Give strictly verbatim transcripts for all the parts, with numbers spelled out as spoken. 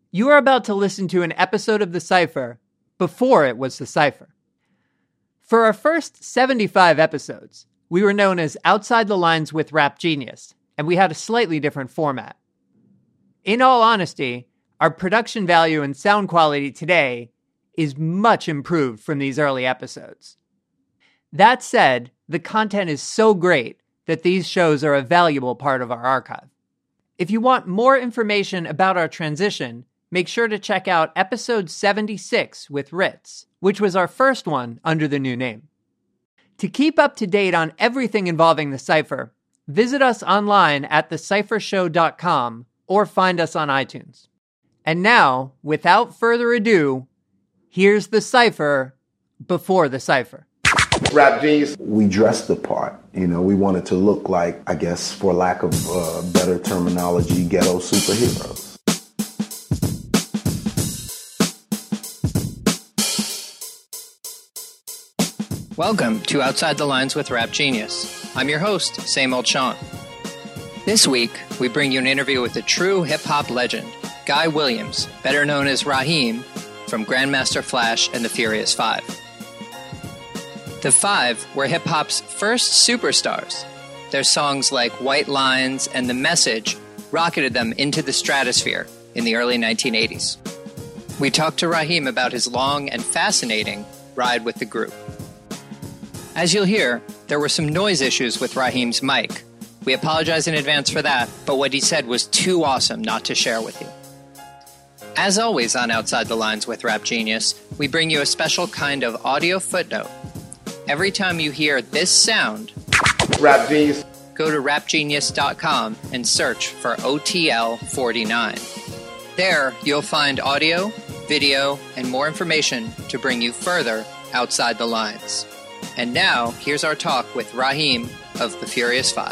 You are about to listen to an episode of The Cypher before it was The Cypher. For our first seventy-five episodes, we were known as Outside the Lines with Rap Genius, and we had a slightly different format. In all honesty, our production value and sound quality today is much improved from these early episodes. That said, the content is so great that these shows are a valuable part of our archive. If you want more information about our transition, make sure to check out episode seventy-six with Ritz, which was our first one under the new name. To keep up to date on everything involving The Cypher, visit us online at the cypher show dot com or find us on iTunes. And now, without further ado, here's The Cypher before The Cypher. Rap Genius. We dressed the part. You know, we wanted to look like, I guess, for lack of uh, better terminology, ghetto superheroes. Welcome to Outside the Lines with Rap Genius. I'm your host, Same Old Sean. This week, we bring you an interview with a true hip-hop legend, Guy Williams, better known as Raheem, from Grandmaster Flash and the Furious Five. The Five were hip-hop's first superstars. Their songs like White Lines and The Message rocketed them into the stratosphere in the early nineteen eighties. We talked to Raheem about his long and fascinating ride with the group. As you'll hear, there were some noise issues with Raheem's mic. We apologize in advance for that, but what he said was too awesome not to share with you. As always on Outside the Lines with Rap Genius, we bring you a special kind of audio footnote. Every time you hear this sound, Rap Genius, go to rap genius dot com and search for O T L forty-nine. There, you'll find audio, video, and more information to bring you further outside the lines. And now, here's our talk with Raheem of the Furious Five.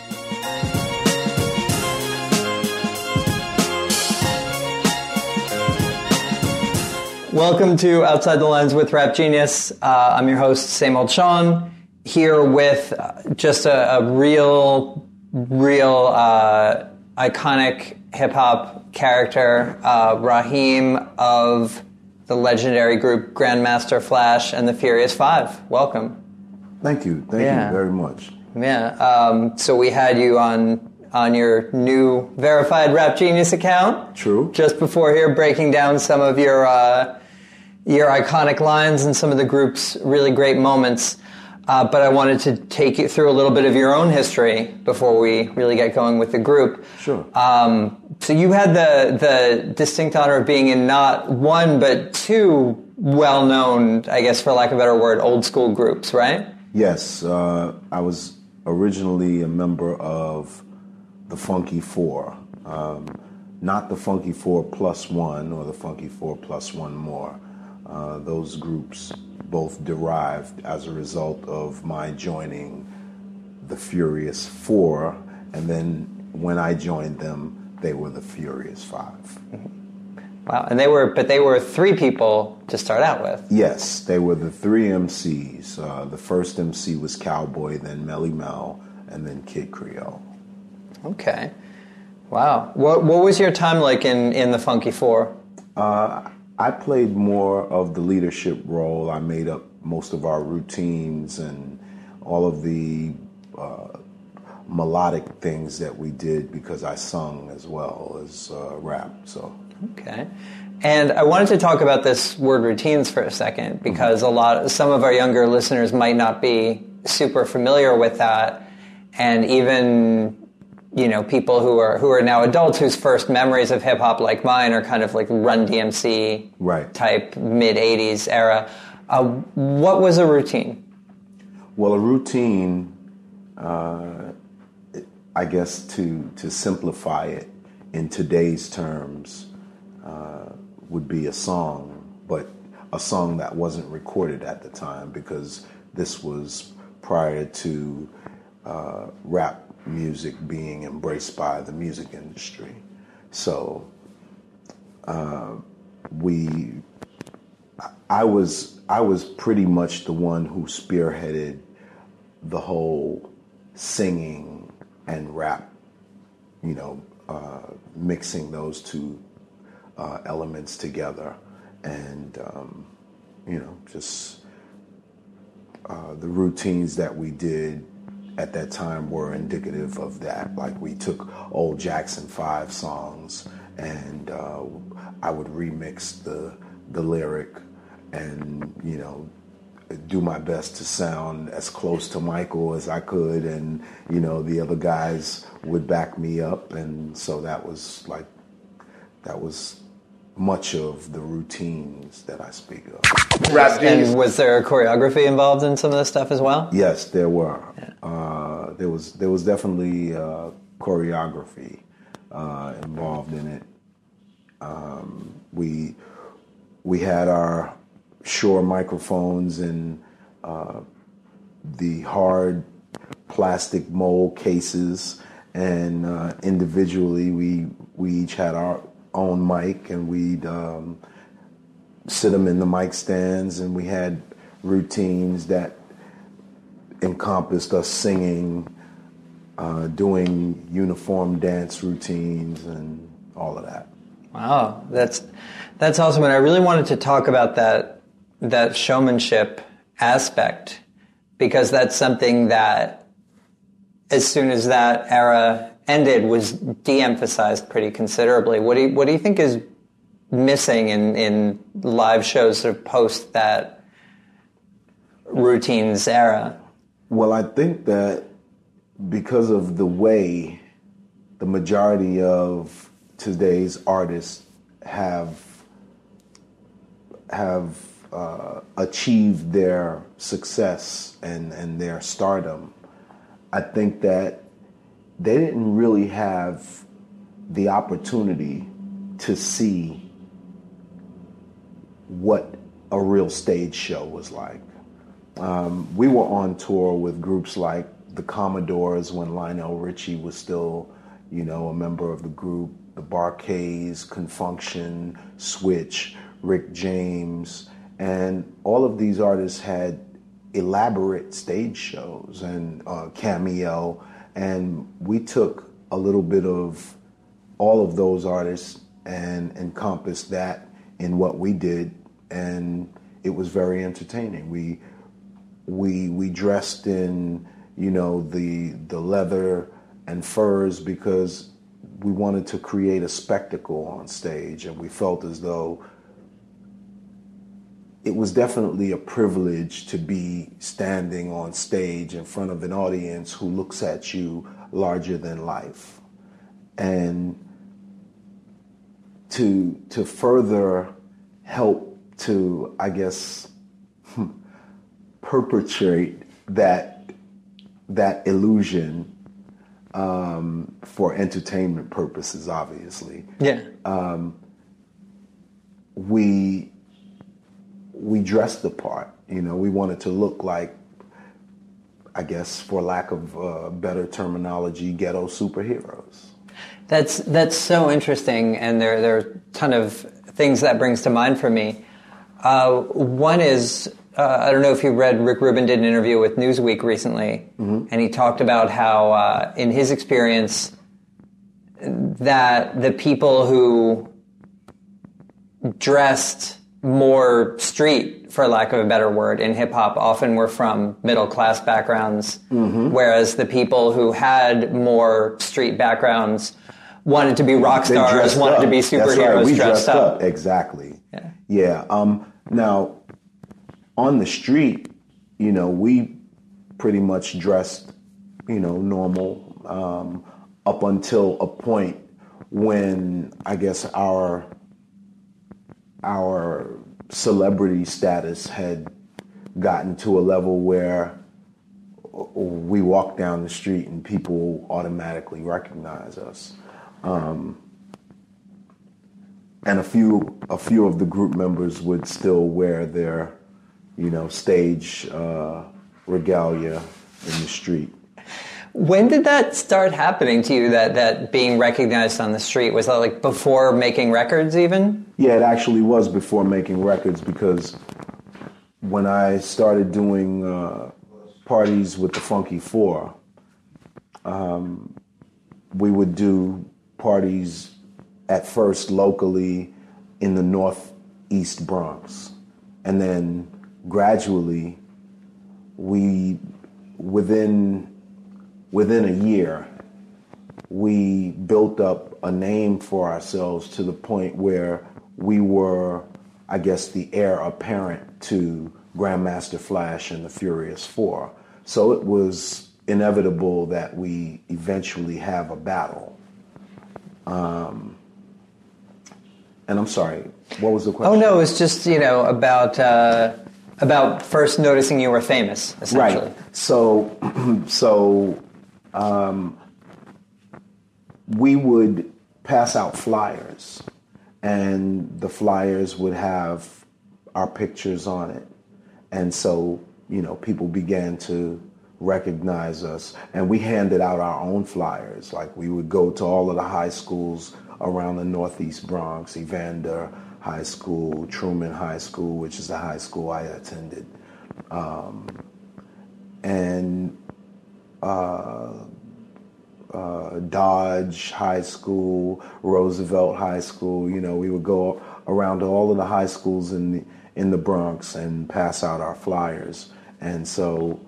Welcome to Outside the Lines with Rap Genius. Uh, I'm your host, Same Old Sean, here with just a, a real, real uh, iconic hip-hop character, uh, Raheem of the legendary group Grandmaster Flash and the Furious Five. Welcome. Thank you. Thank Yeah. you very much. Yeah. Um, so we had you on on your new verified Rap Genius account. True. Just before here, breaking down some of your uh, your iconic lines and some of the group's really great moments. Uh, but I wanted to take you through a little bit of your own history before we really get going with the group. Sure. Um, so you had the the distinct honor of being in not one but two well-known, I guess for lack of a better word, old school groups, right? Yes. Uh, I was originally a member of the Funky Four. Um, not the Funky Four Plus One or the Funky Four Plus One More. Uh, those groups both derived as a result of my joining the Furious Four, and then when I joined them, they were the Furious Five. Wow, and they were, but they were three people to start out with. Yes, they were the three M Cs. Uh, the first M C was Cowboy, then Melly Mel, and then Kid Creole. Okay, wow. What what was your time like in, in the Funky Four? Uh, I played more of the leadership role. I made up most of our routines and all of the uh, melodic things that we did because I sung as well as uh, rap. So okay, and I wanted to talk about this word routines for a second because mm-hmm. a lot, some of our younger listeners might not be super familiar with that, and even, you know, people who are who are now adults whose first memories of hip hop, like mine, are kind of like Run D M C right. type mid eighties era. Uh, what was a routine? Well, a routine, uh, I guess to to simplify it in today's terms, uh, would be a song, but a song that wasn't recorded at the time because this was prior to uh, rap music being embraced by the music industry. So uh, we, I was, I was pretty much the one who spearheaded the whole singing and rap, you know, uh, mixing those two uh, elements together, and um, you know, just uh, the routines that we did at that time were indicative of that. Like, we took old Jackson five songs, and uh, I would remix the the lyric, and you know, do my best to sound as close to Michael as I could, and you know, the other guys would back me up, and so that was like that was much of the routines that I speak of. Rap and was there choreography involved in some of this stuff as well? Yes, there were. Yeah. Uh, there was there was definitely uh, choreography uh, involved in it. Um, we we had our Shure microphones in uh, the hard plastic mold cases, and uh, individually we we each had our own mic, and we'd um, sit them in the mic stands, and we had routines that encompassed us singing, uh, doing uniform dance routines, and all of that. Wow, that's that's awesome, and I really wanted to talk about that that showmanship aspect, because that's something that, as soon as that era ended, was de-emphasized pretty considerably. What do you, what do you think is missing in, in live shows sort of post that routines era? Well, I think that because of the way the majority of today's artists have have uh, achieved their success and, and their stardom, I think that they didn't really have the opportunity to see what a real stage show was like. Um, we were on tour with groups like the Commodores when Lionel Richie was still, you know, a member of the group, the Bar-Kays, Confunction, Switch, Rick James, and all of these artists had elaborate stage shows, and uh, Cameo, and we took a little bit of all of those artists and encompassed that in what we did, and it was very entertaining. We we we dressed in, you know, the the leather and furs because we wanted to create a spectacle on stage, and we felt as though it was definitely a privilege to be standing on stage in front of an audience who looks at you larger than life. And to to further help to, I guess, perpetrate that that illusion um, for entertainment purposes, obviously. Yeah. Um, we we dressed the part. You know, we wanted to look like, I guess, for lack of uh, better terminology, ghetto superheroes. That's that's so interesting, and there there are a ton of things that brings to mind for me. Uh, one is, uh, I don't know if you read, Rick Rubin did an interview with Newsweek recently, mm-hmm. and he talked about how, uh, in his experience, that the people who dressed more street, for lack of a better word, in hip-hop often were from middle-class backgrounds, mm-hmm. whereas the people who had more street backgrounds wanted to be rock stars, wanted up. to be superheroes. That's right. We dressed, dressed up. up. Exactly. Yeah. Yeah. Um, now, on the street, you know, we pretty much dressed, you know, normal um, up until a point when I guess our our celebrity status had gotten to a level where we walk down the street and people automatically recognize us. Um, and a few a few of the group members would still wear their, you know, stage uh, regalia in the street. When did that start happening to you, that, that being recognized on the street? Was that like before making records even? Yeah, it actually was before making records, because when I started doing uh, parties with the Funky Four, um, we would do parties at first locally in the Northeast Bronx. And then gradually, we, within, within a year, we built up a name for ourselves to the point where we were, I guess, the heir apparent to Grandmaster Flash and the Furious Four. So it was inevitable that we eventually have a battle. Um, and I'm sorry, what was the question? Oh no, it was just, you know, about uh, about first noticing you were famous, essentially. Right. So, so um, we would pass out flyers, and the flyers would have our pictures on it. And so, you know, people began to recognize us, and we handed out our own flyers. Like, we would go to all of the high schools around the Northeast Bronx, Evander High School, Truman High School, which is the high school I attended, um, and uh, uh, Dodge High School, Roosevelt High School. You know, we would go around to all of the high schools in the in the Bronx and pass out our flyers. And so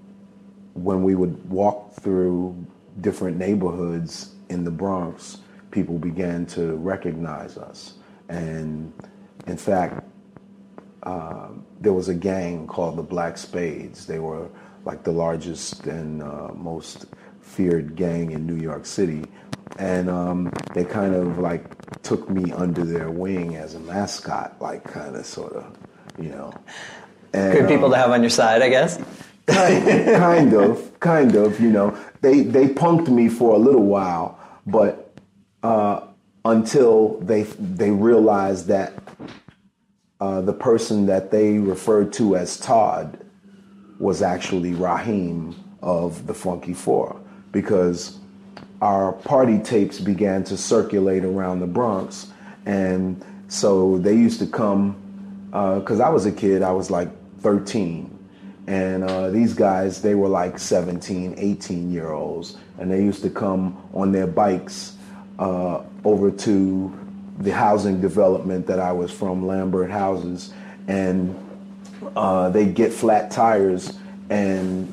when we would walk through different neighborhoods in the Bronx, people began to recognize us. And in fact, uh, there was a gang called the Black Spades. They were like the largest and uh, most feared gang in New York City. And um, they kind of like took me under their wing as a mascot, like kind of sort of, you know. And, Good people um, to have on your side, I guess. kind, kind of, kind of, you know. They they punked me for a little while, but uh, until they they realized that uh, the person that they referred to as Todd was actually Raheem of the Funky Four, because our party tapes began to circulate around the Bronx. And so they used to come, because uh, I was a kid, I was like thirteen. And uh, these guys, they were like seventeen, eighteen year olds. And they used to come on their bikes uh, over to the housing development that I was from, Lambert Houses. And uh, they'd get flat tires and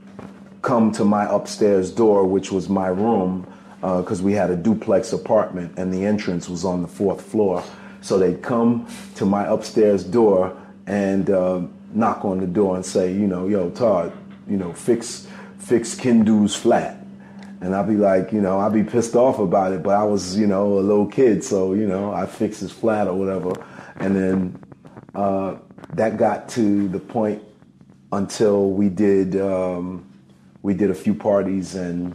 come to my upstairs door, which was my room, because uh, we had a duplex apartment and the entrance was on the fourth floor. So they'd come to my upstairs door and uh, knock on the door and say, you know, yo, Todd, you know, fix fix Kendu's flat. And I'd be like, you know, I'd be pissed off about it, but I was, you know, a little kid, so, you know, I fixed his flat or whatever. And then uh, that got to the point until we did um, we did a few parties and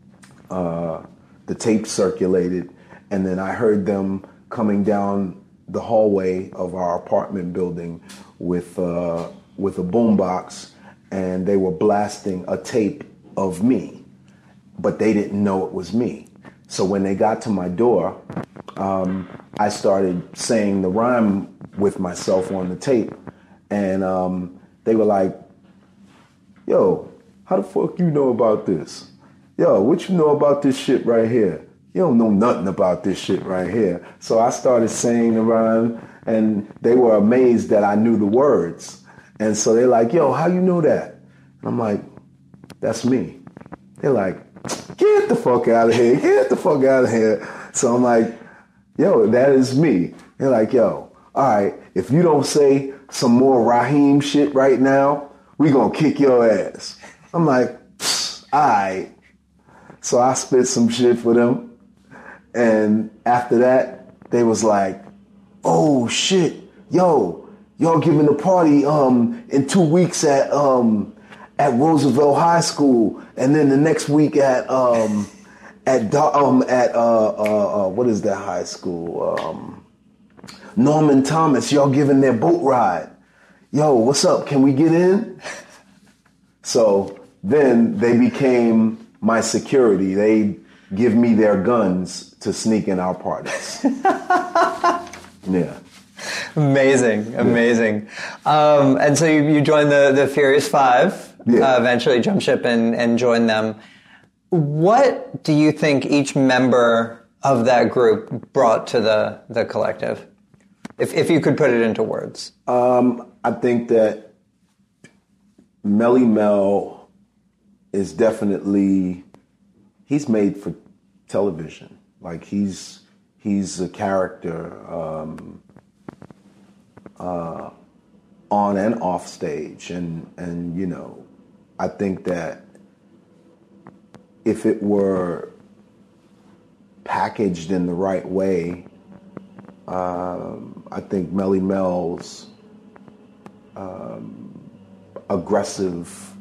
uh, the tape circulated, and then I heard them coming down the hallway of our apartment building with uh, with a boombox, and they were blasting a tape of me, but they didn't know it was me. So when they got to my door, um, I started saying the rhyme with myself on the tape, and um, they were like, yo, how the fuck you know about this? Yo, what you know about this shit right here? You don't know nothing about this shit right here. So I started saying the rhyme, and they were amazed that I knew the words. And so they're like, yo, how you know that? And I'm like, that's me. They're like, get the fuck out of here, get the fuck out of here. So I'm like, yo, that is me. They're like, yo, all right, if you don't say some more Raheem shit right now, we gonna kick your ass. I'm like, all right. So I spit some shit for them. And after that, they was like, oh shit, yo, y'all giving a party um, in two weeks at um, at Roosevelt High School, and then the next week at um, at um, at uh, uh, uh, what is that high school? Um, Norman Thomas. Y'all giving their boat ride. Yo, what's up? Can we get in? So then they became my security. They give me their guns to sneak in our parties. Yeah. Amazing, amazing. Yeah. Um, and so you, you joined the, the Furious Five, yeah. uh, eventually jumped ship and, and joined them. What do you think each member of that group brought to the, the collective? If if you could put it into words. Um, I think that Melly Mel is definitely, he's made for television. Like he's he's a character um, uh, on and off stage, and and you know, I think that if it were packaged in the right way, um, I think Melly Mel's um, aggressive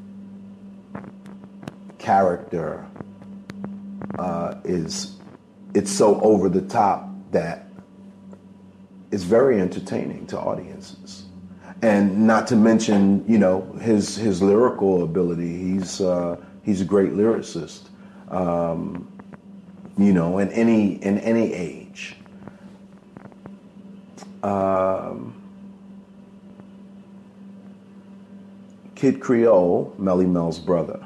character uh, is, it's so over the top that it's very entertaining to audiences. And not to mention, you know, his his lyrical ability. He's uh, he's a great lyricist. Um, you know, in any in any age. Um, Kid Creole, Melly Mel's brother.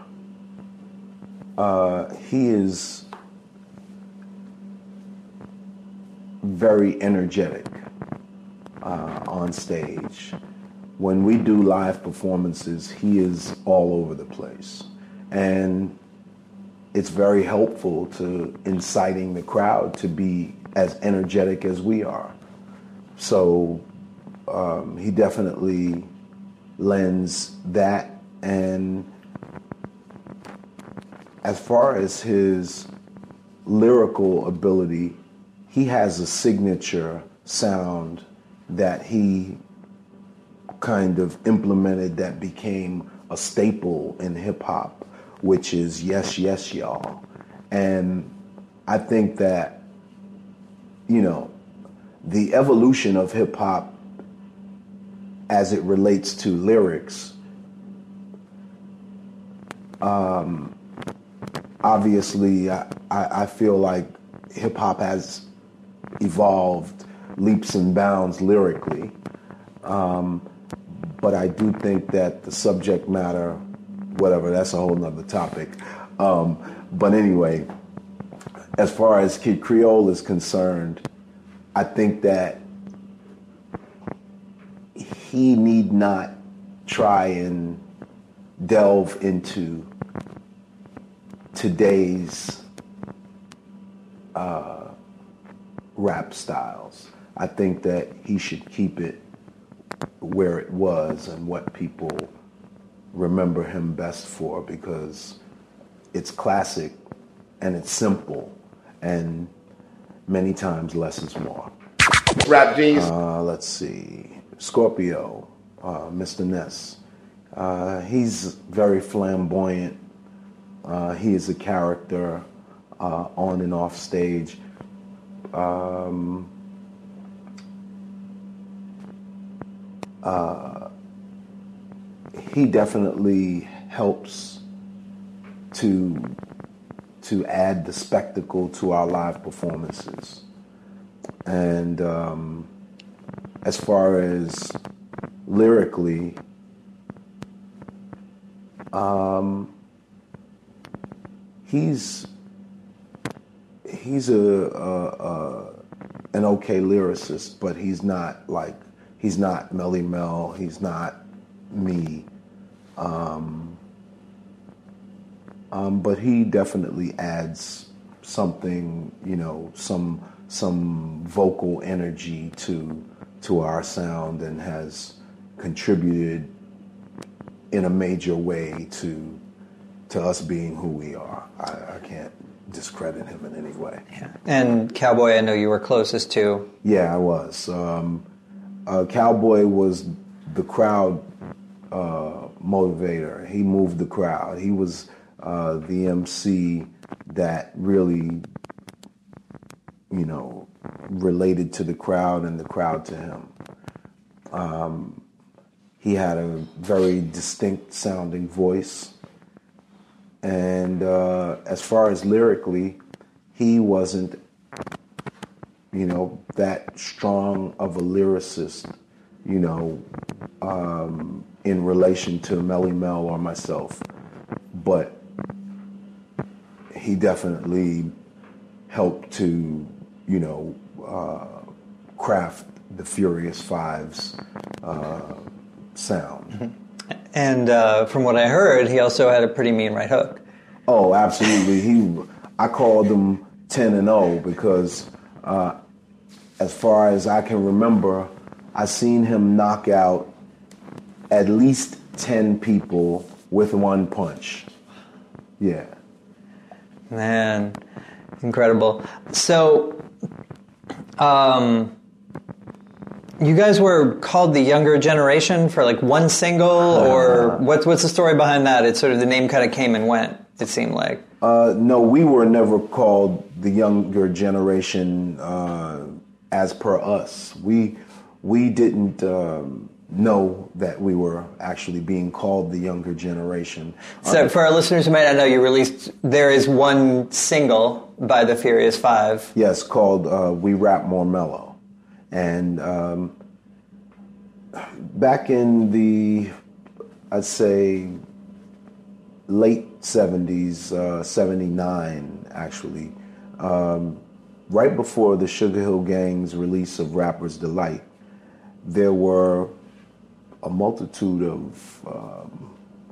Uh, he is very energetic uh, on stage. When we do live performances, he is all over the place. And it's very helpful to inciting the crowd to be as energetic as we are. So um, he definitely lends that. And as far as his lyrical ability, he has a signature sound that he kind of implemented that became a staple in hip hop, which is yes, yes, y'all. And I think that, you know, the evolution of hip hop as it relates to lyrics, um, obviously, I, I feel like hip hop has evolved leaps and bounds lyrically. Um, but I do think that the subject matter, whatever, that's a whole nother topic. Um, but anyway, as far as Kid Creole is concerned, I think that he need not try and delve into today's uh, rap styles. I think that he should keep it where it was and what people remember him best for, because it's classic and it's simple, and many times less is more. Rap Genius. Uh, let's see. Scorpio, uh, Mister Ness. Uh, he's very flamboyant. Uh, he is a character uh, on and off stage. Um, uh, he definitely helps to to add the spectacle to our live performances. And um, as far as lyrically, um, he's he's a, a, a an okay lyricist, but he's not like he's not Melly Mel. He's not me. Um, um, but he definitely adds something, you know, some some vocal energy to to our sound, and has contributed in a major way to to us being who we are. I, I can't discredit him in any way. Yeah. And Cowboy, I know you were closest to. Yeah, I was. Um, uh, Cowboy was the crowd uh, motivator. He moved the crowd. He was uh, the M C that really, you know, related to the crowd and the crowd to him. Um, he had a very distinct sounding voice. And uh, as far as lyrically, he wasn't, you know, that strong of a lyricist, you know, um, in relation to Melly Mel or myself. But he definitely helped to, you know, uh, craft the Furious Five's uh, sound. Mm-hmm. And uh, from what I heard, he also had a pretty mean right hook. Oh, absolutely. He, I called him ten and oh because uh, as far as I can remember, I seen him knock out at least ten people with one punch. Yeah. Man, incredible. So, um, you guys were called the younger generation for like one single, or uh, what's what's the story behind that? It's sort of the name kind of came and went, it seemed like. Uh, no, we were never called the younger generation uh, as per us. We we didn't um, know that we were actually being called the younger generation. So for our listeners who might not know, you released, there is one single by the Furious Five. Yes, called uh, We Rap More Mellow. And um, back in the, I'd say, late seventies, uh, seventy-nine actually, um, right before the Sugar Hill Gang's release of Rapper's Delight, there were a multitude of um,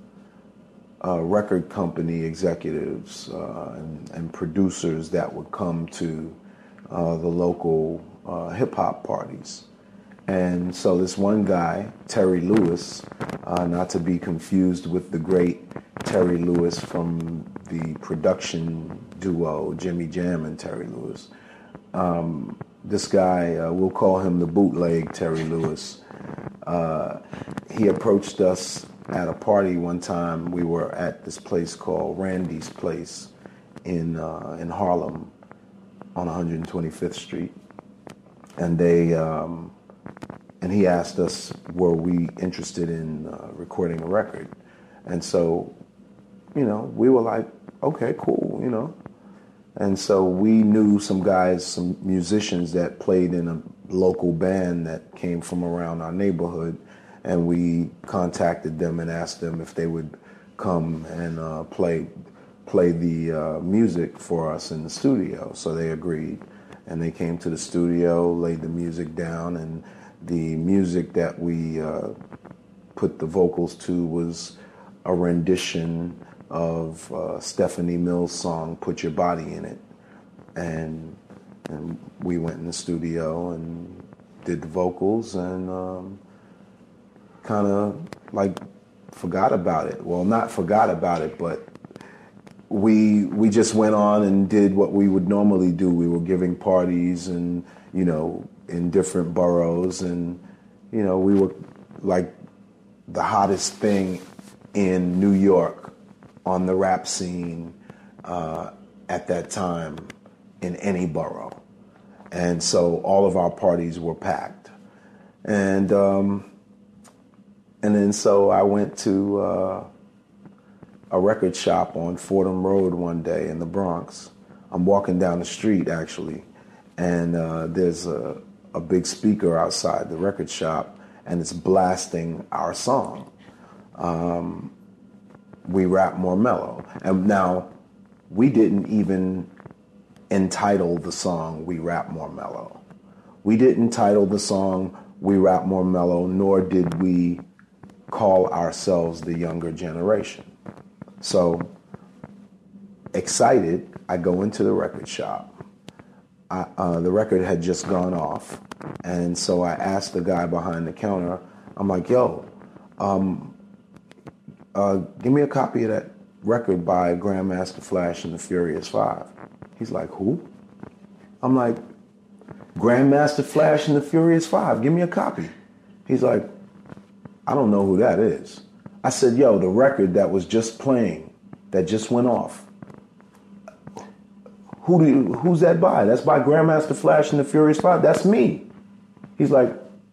uh, record company executives uh, and, and producers that would come to uh, the local uh, hip-hop parties. And so this one guy, Terry Lewis, uh, not to be confused with the great Terry Lewis from the production duo Jimmy Jam and Terry Lewis. Um, this guy, uh, we'll call him the bootleg Terry Lewis. Uh, he approached us at a party one time. We were at this place called Randy's Place in uh, in Harlem on one hundred twenty-fifth Street, and they um, and he asked us, were we interested in uh, recording a record? And so, you know, we were like, okay, cool, you know. And so we knew some guys, some musicians that played in a local band that came from around our neighborhood, and we contacted them and asked them if they would come and uh, play play the uh, music for us in the studio. So they agreed, and they came to the studio, laid the music down, and the music that we uh, put the vocals to was a rendition of uh, Stephanie Mills' song, Put Your Body in It. And, and we went in the studio and did the vocals and um, kind of like forgot about it. Well, not forgot about it, but we we just went on and did what we would normally do. We were giving parties and, you know, in different boroughs, and, you know, we were like the hottest thing in New York on the rap scene uh, at that time in any borough. And so all of our parties were packed. And um, and then so I went to uh, a record shop on Fordham Road one day in the Bronx. I'm walking down the street, actually, and uh, there's a, a big speaker outside the record shop, and it's blasting our song. Um, We Rap More Mellow. And now, we didn't even entitle the song We Rap More Mellow. We didn't title the song We Rap More Mellow, nor did we call ourselves the younger generation. So, excited, I go into the record shop. I, uh, the record had just gone off, and so I asked the guy behind the counter, I'm like, yo, um, Uh, give me a copy of that record by Grandmaster Flash and the Furious Five. He's like, who? I'm like, Grandmaster Flash and the Furious Five. Give me a copy. He's like, I don't know who that is. I said, yo, the record that was just playing, that just went off. Who do you, who's that by? That's by Grandmaster Flash and the Furious Five. That's me. He's like,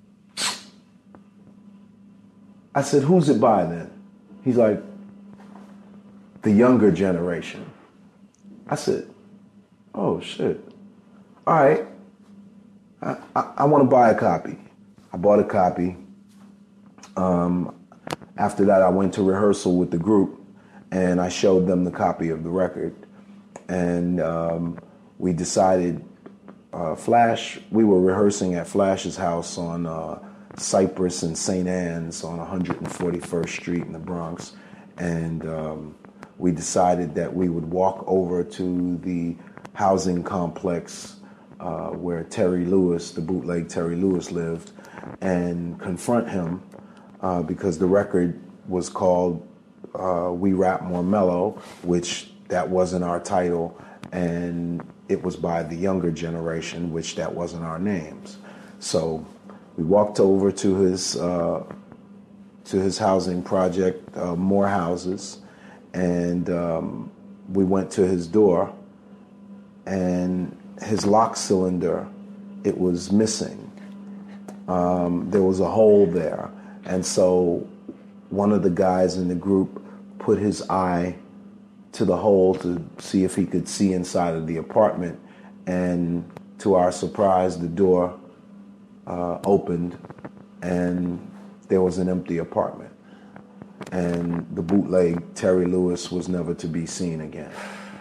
I said, who's it by then? He's like, the younger generation. I said, oh, shit. All right. I, I, I want to buy a copy. I bought a copy. Um, after that, I went to rehearsal with the group, and I showed them the copy of the record. And um, we decided uh, Flash, we were rehearsing at Flash's house on uh, Cypress and Saint Anne's on one hundred forty-first Street in the Bronx. And um, we decided that we would walk over to the housing complex uh, where Terry Lewis, the bootleg Terry Lewis, lived, and confront him uh, because the record was called uh, We Rap More Mellow, which that wasn't our title, and it was by the younger generation, which that wasn't our names. So we walked over to his uh, to his housing project, uh, More Houses, and um, we went to his door, and his lock cylinder, it was missing. Um, there was a hole there, and so one of the guys in the group put his eye to the hole to see if he could see inside of the apartment, and to our surprise, the door uh, opened, and there was an empty apartment. And the bootleg Terry Lewis was never to be seen again.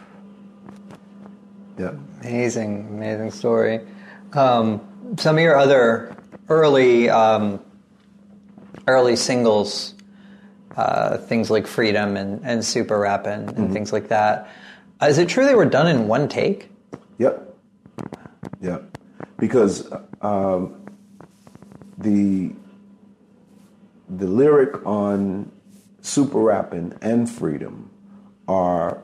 Yep. Amazing, amazing story. Um, some of your other early um, early singles, uh, things like Freedom and, and Super Rappin' and mm-hmm. things like that. Uh, is it true they were done in one take? Yep. Yep. Because um, the the lyric on Super Rappin' and Freedom are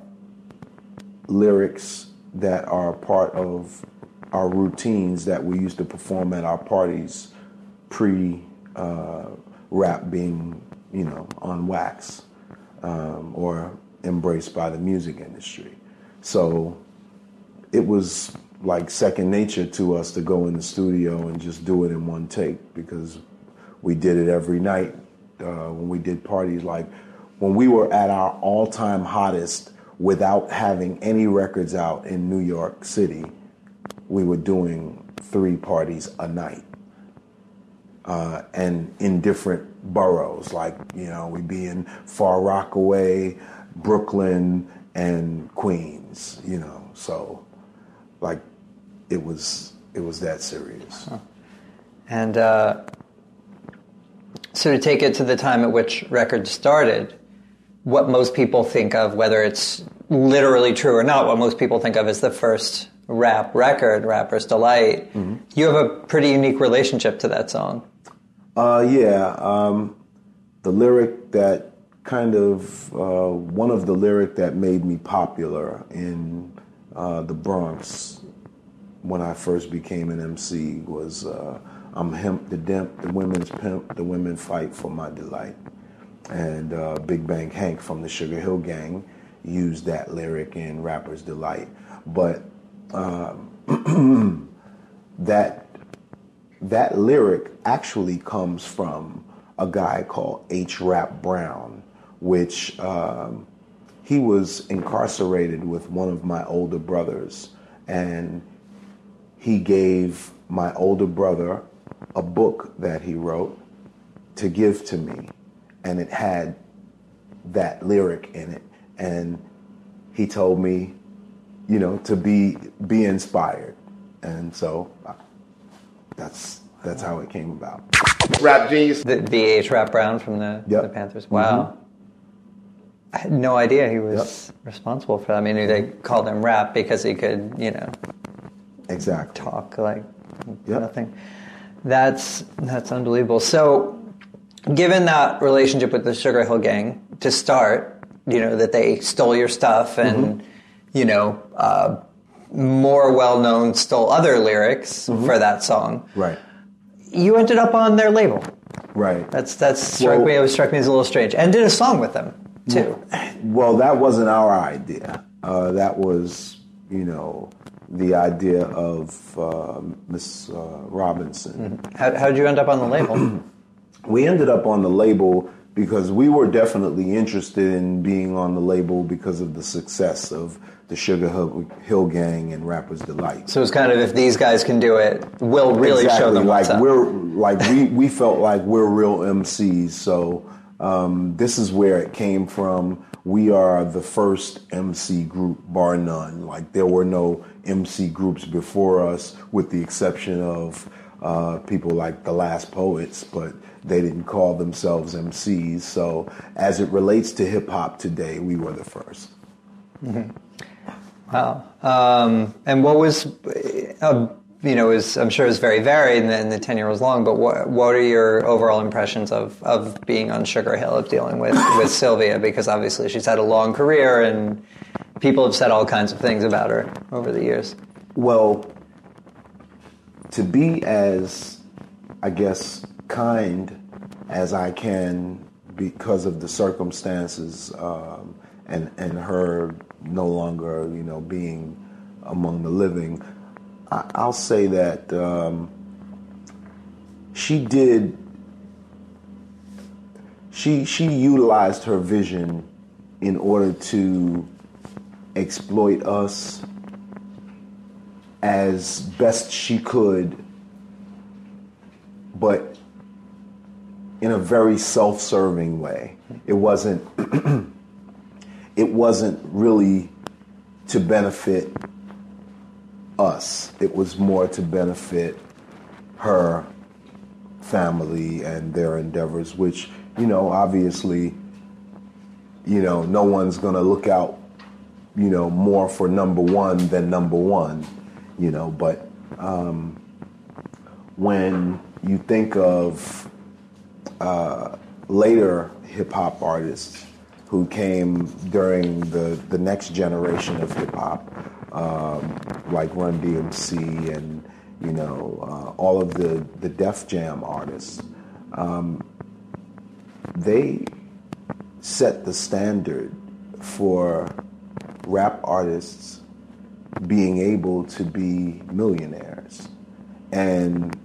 lyrics that are part of our routines that we used to perform at our parties pre uh, rap being, you know, on wax um, or embraced by the music industry. So it was like second nature to us to go in the studio and just do it in one take, because we did it every night uh, when we did parties. Like when we were at our all-time hottest without having any records out in New York City, we were doing three parties a night. Uh, and in different boroughs, like, you know, we'd be in Far Rockaway, Brooklyn, and Queens, you know, so like it was it was that serious. Huh. And uh, so to take it to the time at which records started, what most people think of, whether it's literally true or not, what most people think of as the first rap record, Rapper's Delight, mm-hmm. you have a pretty unique relationship to that song. Uh, yeah, um, the lyric that kind of, uh, one of the lyric that made me popular in uh, the Bronx when I first became an M C was, uh, I'm hemp, the dimp, the women's pimp, the women fight for my delight. And uh, Big Bang Hank from the Sugar Hill Gang used that lyric in Rapper's Delight. But um, that that lyric actually comes from a guy called H. Rap Brown, which um, he was incarcerated with one of my older brothers, and he gave my older brother a book that he wrote to give to me, and it had that lyric in it, and he told me, you know, to be be inspired, and so uh, that's that's how it came about. Rap Genius. The, the H. Rap Brown from the, yep. the Panthers. Wow. Mm-hmm. I had no idea he was yep. responsible for that. I mean, they called him Rap because he could, you know, exactly talk like yep. nothing. That's that's unbelievable. So, given that relationship with the Sugar Hill Gang to start, you know, that they stole your stuff and, mm-hmm. you know, uh, more well-known stole other lyrics mm-hmm. for that song. Right. You ended up on their label. Right. That's that's struck well, me. It was struck me as a little strange, and did a song with them too. Well, that wasn't our idea. Uh, that was, you know, the idea of uh, Miss uh, Robinson. Mm-hmm. How how did you end up on the label? We ended up on the label because we were definitely interested in being on the label because of the success of the Sugar Hill, Hill Gang and Rapper's Delight. So it's kind of, if these guys can do it, we'll really exactly. show them what's like up. We're like we, we felt like we're real M Cs, so Um, this is where it came from. We are the first M C group, bar none. Like, there were no M C groups before us, with the exception of uh, people like the Last Poets, but they didn't call themselves M Cs. So as it relates to hip hop today, we were the first. Mm-hmm. Wow. Um, and what was, uh, you know, was, I'm sure it was very varied, and the, and the tenure was long, but what what are your overall impressions of, of being on Sugar Hill, of dealing with, with Sylvia? Because obviously she's had a long career, and people have said all kinds of things about her over the years. Well, to be as, I guess, kind as I can because of the circumstances, um, and, and her no longer, you know, being among the living, I, I'll say that um, she did, she she utilized her vision in order to exploit us as best she could, but in a very self-serving way. It wasn't it wasn't really to benefit us. It was more to benefit her family and their endeavors, which, you know, obviously, you know, no one's gonna look out, you know, more for number one than number one, you know, but um, when you think of uh, later hip-hop artists who came during the, the next generation of hip-hop, um, like Run D M C and, you know, uh, all of the, the Def Jam artists, um, they set the standard for rap artists being able to be millionaires. And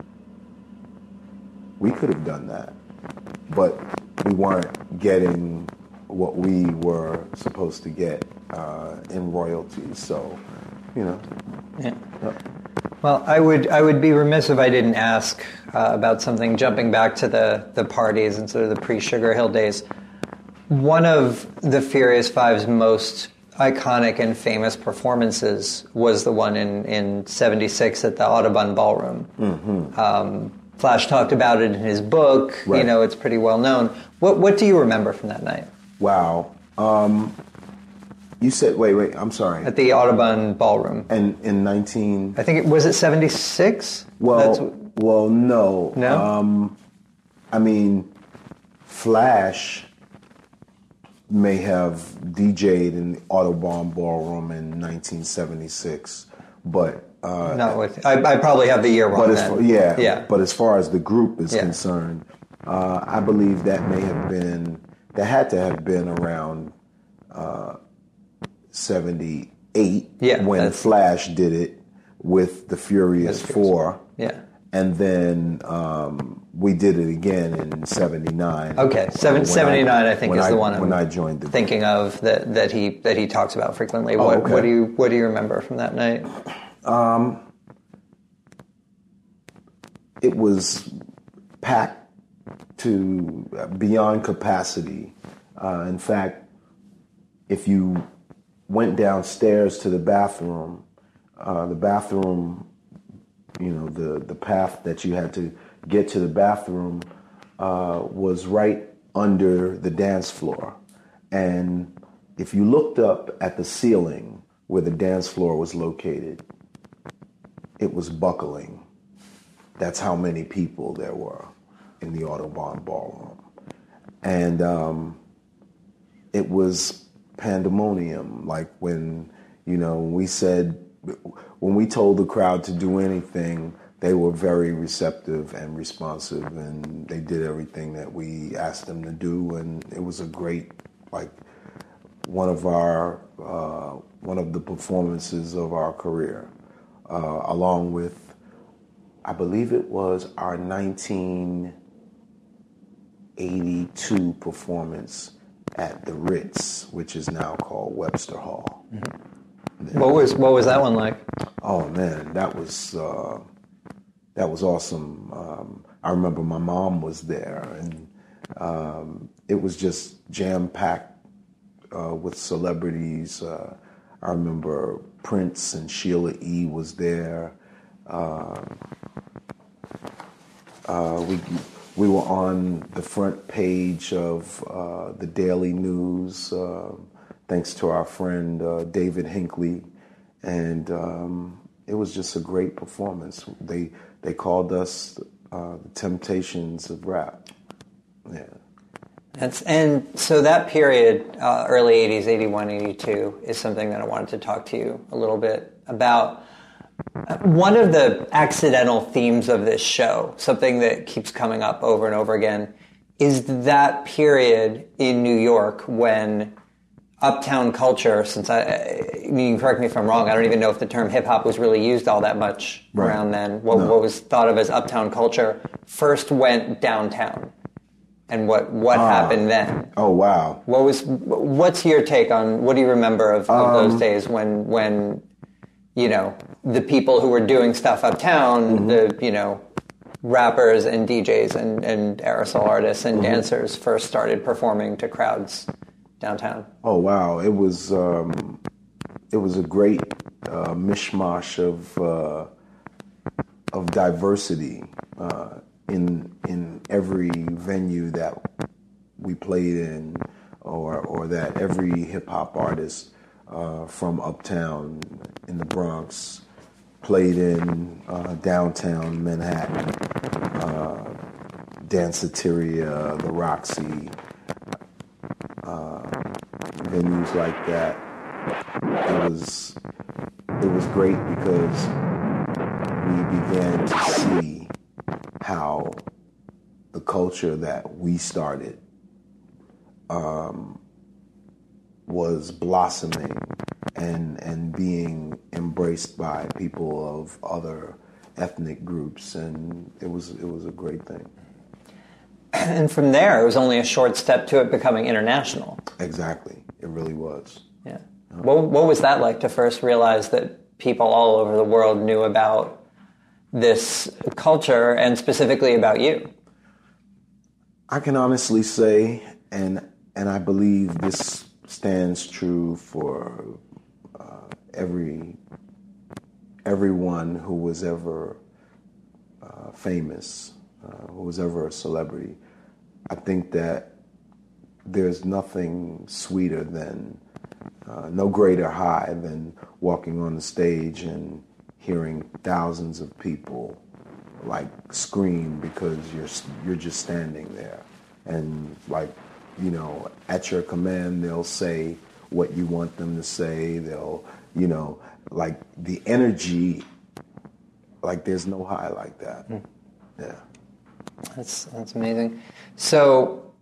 we could have done that, but we weren't getting what we were supposed to get uh, in royalties. So, you know. Yeah. Yeah. Well, I would I would be remiss if I didn't ask uh, about something, jumping back to the, the parties and sort of the pre-Sugar Hill days. One of the Furious Five's most iconic and famous performances was the one in, in seventy-six at the Audubon Ballroom. Mm-hmm. Um, Flash talked about it in his book. Right. You know, it's pretty well known. What what do you remember from that night? Wow. Um, you said, wait, wait, I'm sorry. At the Audubon Ballroom. And in nineteen... I think it was it seventy-six? Well, That's, well, no. No? Um, I mean, Flash may have D J'd in the Audubon Ballroom in nineteen seventy-six, but... Uh, Not with... I, I probably have the year wrong but as then. far, yeah, yeah, but as far as the group is yeah. concerned, uh, I believe that may have been... That had to have been around uh, seventy-eight yeah, when Flash did it with the Furious Four. Yeah. And then um, we did it again in seventy-nine. Okay, Seven, seventy-nine I, I think is I, the one I'm when I joined the thinking of that, that he that he talks about frequently. Oh, what, okay. what do you what do you remember from that night? Um, it was packed to beyond capacity. Uh, in fact, if you went downstairs to the bathroom, uh, the bathroom, you know, the, the path that you had to get to the bathroom uh, was right under the dance floor. And if you looked up at the ceiling where the dance floor was located, it was buckling. That's how many people there were in the Audubon Ballroom. And um, it was pandemonium. Like when, you know, we said, when we told the crowd to do anything, they were very receptive and responsive, and they did everything that we asked them to do. And it was a great, like, one of our, uh, one of the performances of our career, uh, along with, I believe it was our nineteen eighty-two performance at the Ritz, which is now called Webster Hall. Mm-hmm. What was what was that one like? Oh man, that was uh, that was awesome. Um, I remember my mom was there, and Um, it was just jam-packed uh, with celebrities. Uh, I remember Prince and Sheila E. was there. Uh, uh, we we were on the front page of uh, the Daily News, uh, thanks to our friend uh, David Hinckley, and um, it was just a great performance. They they called us uh, the Temptations of rap. Yeah. That's, and so that period, uh, early eighties, eighty-one, eighty-two, is something that I wanted to talk to you a little bit about. One of the accidental themes of this show, something that keeps coming up over and over again, is that period in New York when uptown culture, since I, you can correct me if I'm wrong, I don't even know if the term hip-hop was really used all that much right. around then, what, no. what was thought of as uptown culture, first went downtown. And what, what uh, happened then? Oh, wow. What was, what's your take on, what do you remember of, of um, those days when, when, you know, the people who were doing stuff uptown, mm-hmm. the, you know, rappers and D Js and, and aerosol artists and mm-hmm. dancers first started performing to crowds downtown? Oh, wow. It was, um, it was a great uh, mishmash of, uh, of diversity uh, in, in every venue that we played in, or, or that every hip-hop artist uh, from uptown in the Bronx played in uh, downtown Manhattan, uh, Danceteria, the Roxy, uh, venues like that. It was it was great because we began to see how the culture that we started um, was blossoming and and being embraced by people of other ethnic groups, and it was it was a great thing. And from there, it was only a short step to it becoming international. Exactly, it really was. Yeah. What what was that like to first realize that people all over the world knew about this culture and specifically about you? I can honestly say, and and I believe this stands true for uh, every everyone who was ever uh, famous, uh, who was ever a celebrity. I think that there's nothing sweeter than, uh, no greater high than walking on the stage and hearing thousands of people like scream because you're you're just standing there, and like, you know, at your command, they'll say what you want them to say. They'll, you know, like the energy, like there's no high like that. Mm. Yeah. That's that's amazing. So,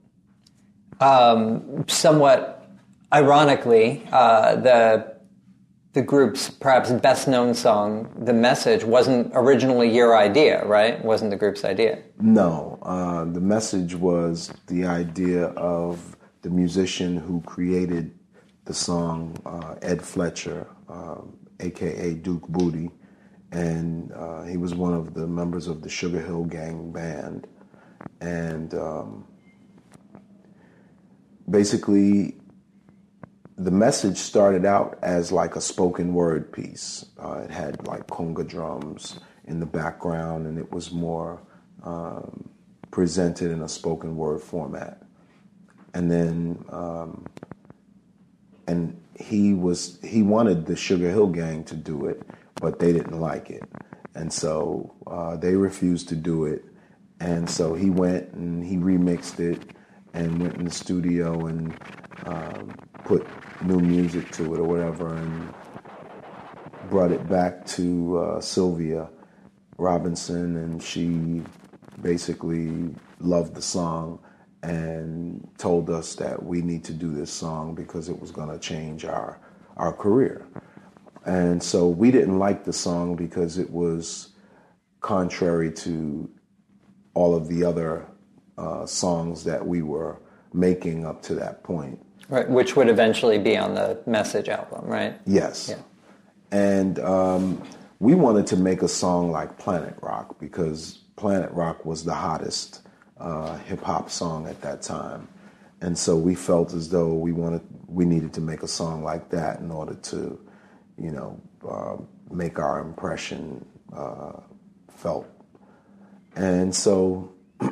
um, somewhat ironically, uh, the the group's perhaps best known song, "The Message," wasn't originally your idea, right? It wasn't the group's idea. No, uh, The Message was the idea of the musician who created the song, uh, Ed Fletcher, um, a k a. Duke Booty, and uh, he was one of the members of the Sugar Hill Gang band. And um, basically, The Message started out as like a spoken word piece. Uh, it had like conga drums in the background, and it was more um, presented in a spoken word format. And then, um, and he was he wanted the Sugar Hill Gang to do it, but they didn't like it, and so uh, they refused to do it. And so he went and he remixed it and went in the studio and um, put new music to it or whatever, and brought it back to uh, Sylvia Robinson, and she basically loved the song and told us that we need to do this song because it was going to change our our career. And so we didn't like the song because it was contrary to all of the other uh, songs that we were making up to that point. Right, which would eventually be on the Message album, right? Yes. Yeah. And um, we wanted to make a song like Planet Rock because Planet Rock was the hottest uh, hip hop song at that time. And so we felt as though we wanted, we needed to make a song like that in order to, you know, uh, make our impression uh, felt. And so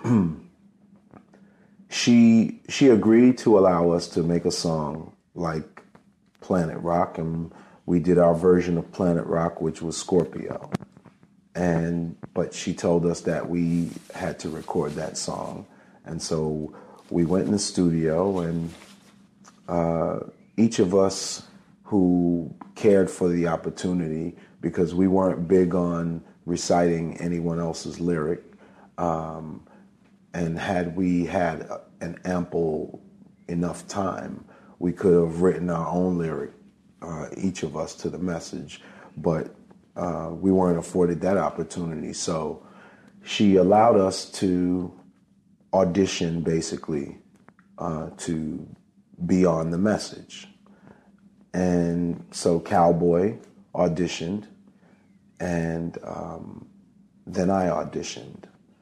she she agreed to allow us to make a song like Planet Rock, and we did our version of Planet Rock, which was Scorpio. And but she told us that we had to record that song, and so we went in the studio, and uh, each of us who cared for the opportunity, because we weren't big on reciting anyone else's lyric, um, and had we had an ample enough time, we could have written our own lyric, uh, each of us, to the message, but uh, we weren't afforded that opportunity. So she allowed us to audition, basically, uh, to be on the message. And so Cowboy auditioned, and um, then I auditioned.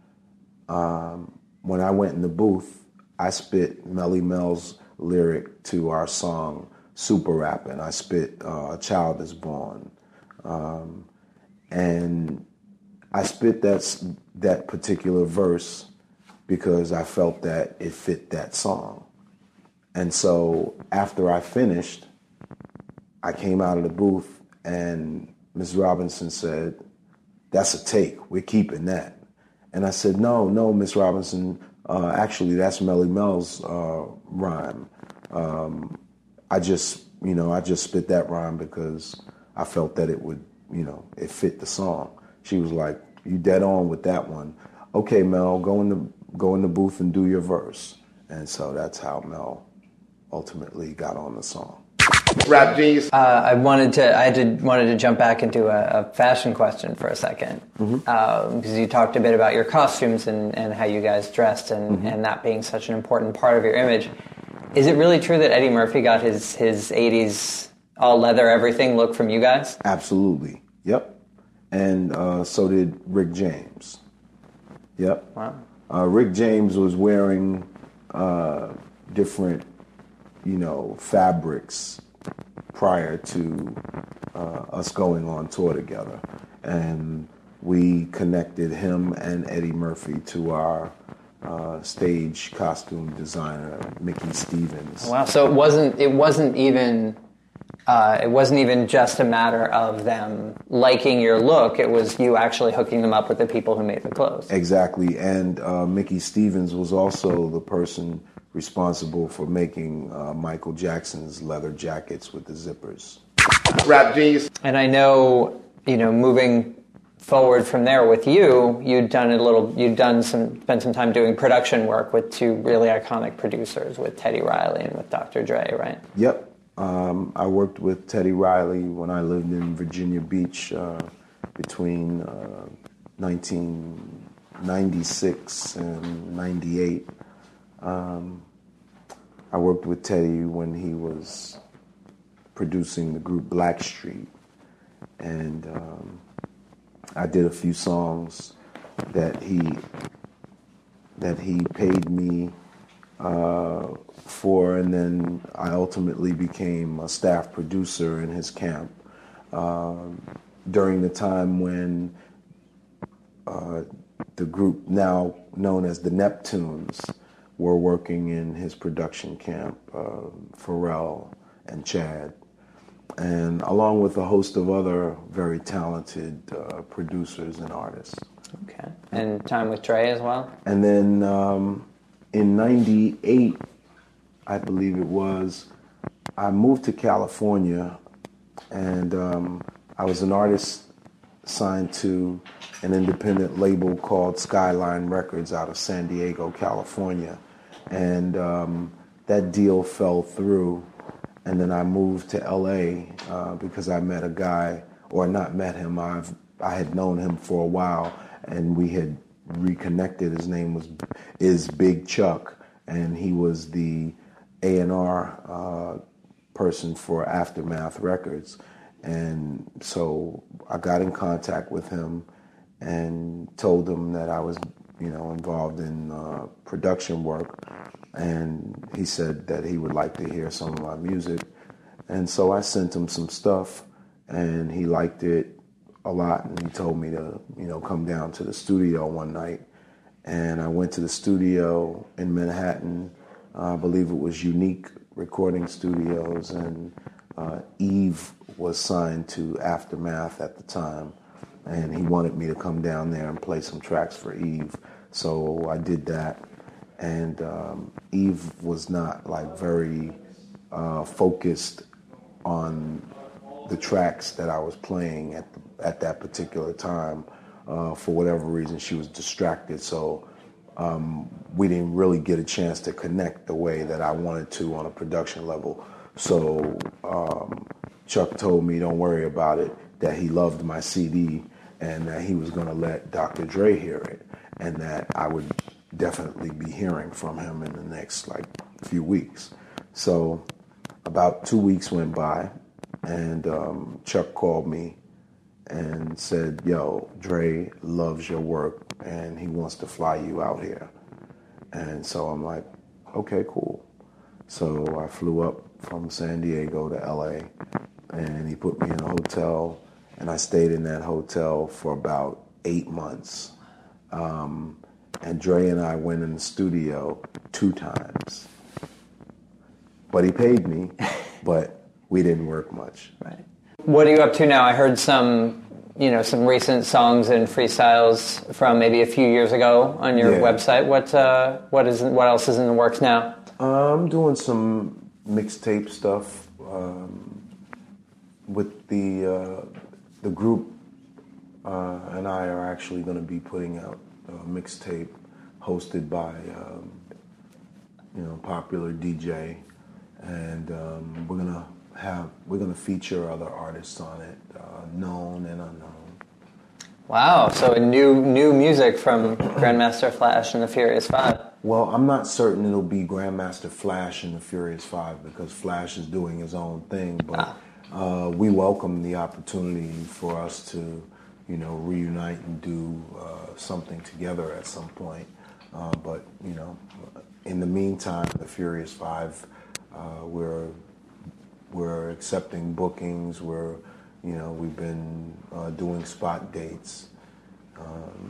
Um, when I went in the booth, I spit Melly Mel's lyric to our song Super Rappin'. I spit uh, A Child Is Born. Um, and I spit that, that particular verse because I felt that it fit that song. And so after I finished, I came out of the booth and Miz Robinson said, "That's a take, we're keeping that." And I said, no, no, Miss Robinson, uh, actually that's Melly Mel's uh, rhyme. Um, I just, you know, I just spit that rhyme because I felt that it would, you know, it fit the song. She was like, "You dead on with that one. Okay, Mel, go in the go in the booth and do your verse." And so that's how Mel ultimately got on the song. Rap Genius. Uh, I wanted to. I did wanted to jump back into a, a fashion question for a second, mm-hmm. uh, because you talked a bit about your costumes and, and how you guys dressed, and, mm-hmm. and that being such an important part of your image. Is it really true that Eddie Murphy got his his eighties all leather everything look from you guys? Absolutely. Yep. And uh, so did Rick James. Yep. Wow. Uh, Rick James was wearing uh, different, you know, fabrics prior to uh, us going on tour together. And we connected him and Eddie Murphy to our uh, stage costume designer, Mickey Stevens. Wow. So it wasn't it wasn't even uh, it wasn't even just a matter of them liking your look. It was you actually hooking them up with the people who made the clothes. Exactly. And uh, Mickey Stevens was also the person responsible for making uh, Michael Jackson's leather jackets with the zippers. Rap Genius. And I know, you know, moving forward from there with you, you'd done a little, you'd done some, spent some time doing production work with two really iconic producers, with Teddy Riley and with Doctor Dre, right? Yep. Um, I worked with Teddy Riley when I lived in Virginia Beach uh, between uh, nineteen ninety-six and ninety-eight. Um, I worked with Teddy when he was producing the group Blackstreet, and um, I did a few songs that he that he paid me uh, for, and then I ultimately became a staff producer in his camp um, during the time when uh, the group now known as the Neptunes were working in his production camp, uh, Pharrell and Chad, and along with a host of other very talented uh, producers and artists. Okay. And time with Dre as well? And then um, in ninety-eight, I believe it was, I moved to California, and um, I was an artist signed to an independent label called Skyline Records out of San Diego, California. And um, that deal fell through. And then I moved to L A uh, because I met a guy, or not met him, I've, I had known him for a while, and we had reconnected. His name was is Big Chuck, and he was the A and R uh, person for Aftermath Records. And so I got in contact with him and told him that I was you know, involved in uh, production work, and he said that he would like to hear some of my music. And so I sent him some stuff, and he liked it a lot, and he told me to, you know, come down to the studio one night. And I went to the studio in Manhattan. Uh, I believe it was Unique Recording Studios, and uh, Eve was signed to Aftermath at the time, and he wanted me to come down there and play some tracks for Eve. So I did that, and um, Eve was not like very uh, focused on the tracks that I was playing at the, at that particular time. Uh, for whatever reason, she was distracted, so um, we didn't really get a chance to connect the way that I wanted to on a production level. So um, Chuck told me, don't worry about it, that he loved my C D and that he was going to let Doctor Dre hear it, and that I would definitely be hearing from him in the next like few weeks. So about two weeks went by, and um, Chuck called me and said, yo, Dre loves your work and he wants to fly you out here. And so I'm like, okay, cool. So I flew up from San Diego to L A, and he put me in a hotel, and I stayed in that hotel for about eight months. Um, and Dre and I went in the studio two times. But he paid me, but we didn't work much. Right. What are you up to now? I heard some, you know, some recent songs and freestyles from maybe a few years ago on your yeah. website. What uh, what is what else is in the works now? Uh, I'm doing some mixtape stuff um, with the uh, the group, uh, and I are actually going to be putting out a mixtape hosted by um, you know popular D J, and um, we're gonna. have we're going to feature other artists on it, uh, known and unknown. Wow, so new new music from Grandmaster Flash and the Furious Five. Well, I'm not certain it'll be Grandmaster Flash and the Furious Five, because Flash is doing his own thing, but ah. uh, we welcome the opportunity for us to, you know, reunite and do uh, something together at some point. Uh, but, you know, in the meantime, the Furious Five, uh, we're We're accepting bookings. We're, you know, we've been uh, doing spot dates, um,